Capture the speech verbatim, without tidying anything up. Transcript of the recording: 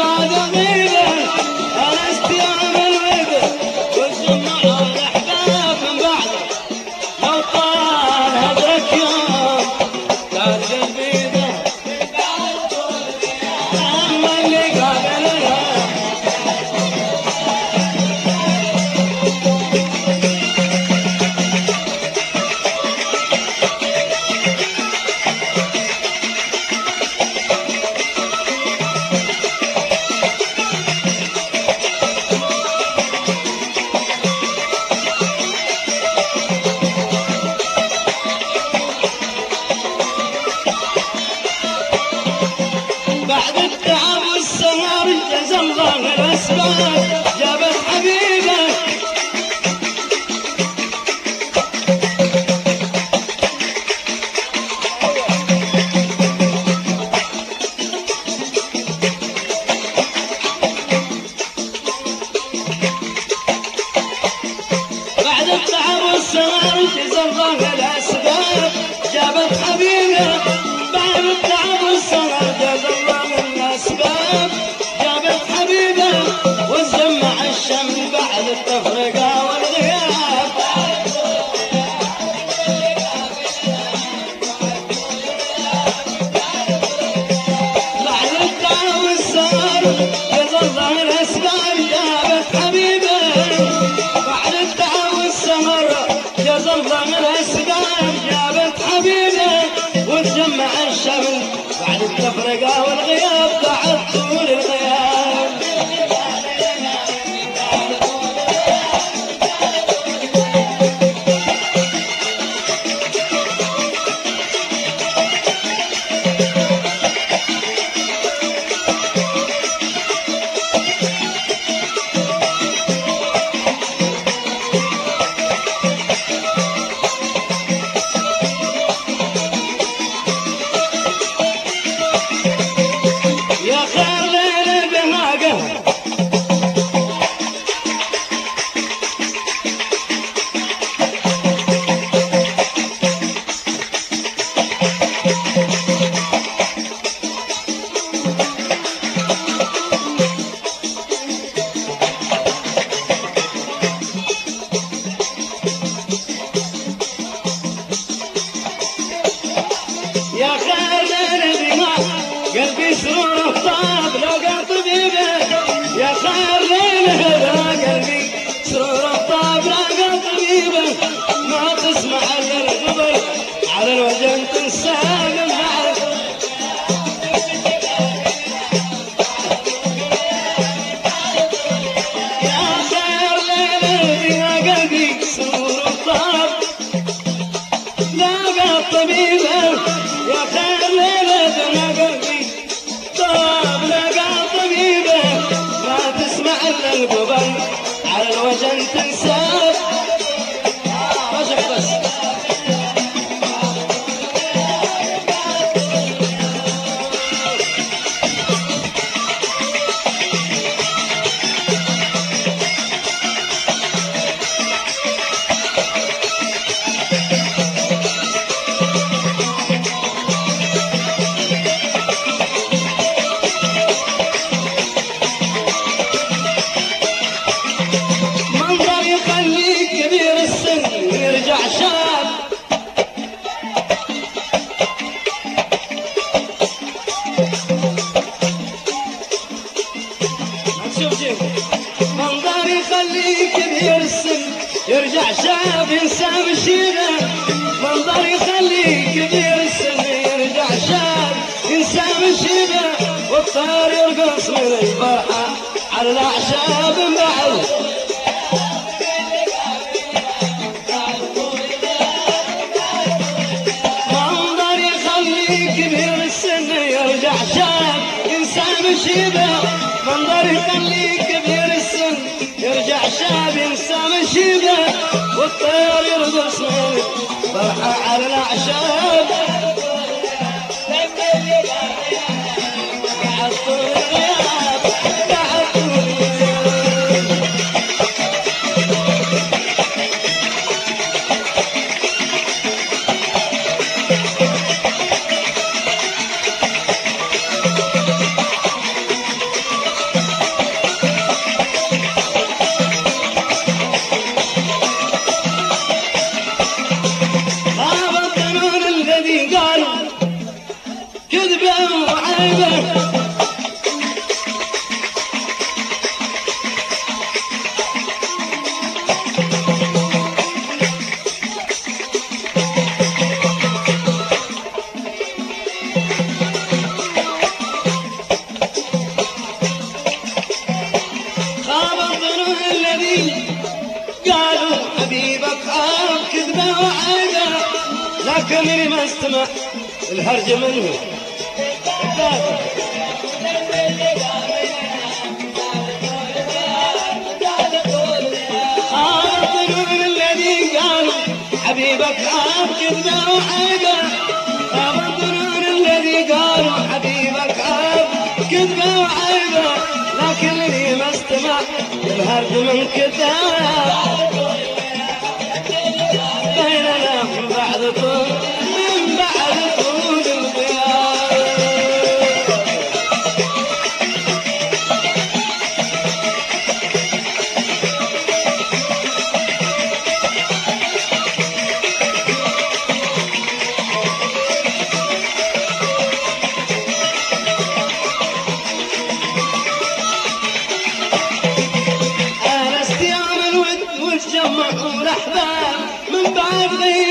بعد غيبة أنا استيام الوقت والجمعة والأحباب من بعد لو طال هدرك يوم قال قلبي ده أما اللي قابلها بعد التعب والسهر جزى الله الأسباب جابت حبيبه بعد التعب والسهر جزى الله الأسباب جابت حبيبه بعد التعب والسهر جزى الله الأسباب جابت حبيبه وتجمع الشمل بعد التفرقة والغياب بعد التعب والسهر جزى الله الأسباب جابت حبيبه بعد التعب والسهر جزى الله الأسباب جابت حبيبه وتجمع الشمل بعد التفرقة والغياب بعد طول الغياب يا خير ليلة بها قهر يا خير ليلة بها قلبي سرور الطاب لو قال طبيبه يا خير ليلة بها قلبي سرور الطاب لو قال طبيبه ما تسمع الا الغبر على الوجه تنساه من بعد يا خير ليلة بها قلبي سرور الطاب لو قال طبيبه يا خير ليلة بها قلبي طاب لقى طبيبه ما تسمع الا القبل على الوجه تنساه رجع بس منظر يخليك كبير السن ويرجع شاب منظر يخليك كبير السن يرجع شاب ينسى مشيبه منظر يخليك كبير السن يرجع شاب ينسى مشيبه والطير يرقص من الفرحة على الأعشاب بعد منظر يخليك كبير السن يرجع شاب ينسى مشيبه منظر يخليك كبير السن يرجع شاب ينسى مشيبه والطير يرقص من الفرحة على الأعشاب بعد طول الغياب بعد طول الغياب لكنني ما استمع الهرج منه. الظنون الذي قالوا حبيبك عاب كذبة وعيبة، الظنون الذي قالوا حبيبك عاب كذبة وعيبة، لكنني ما استمع الهرج من كذاب. بيننا من بعد طول من بعد طول الغياب. أنا استيام الود وتجمعوا الأحباب من بعد غياب.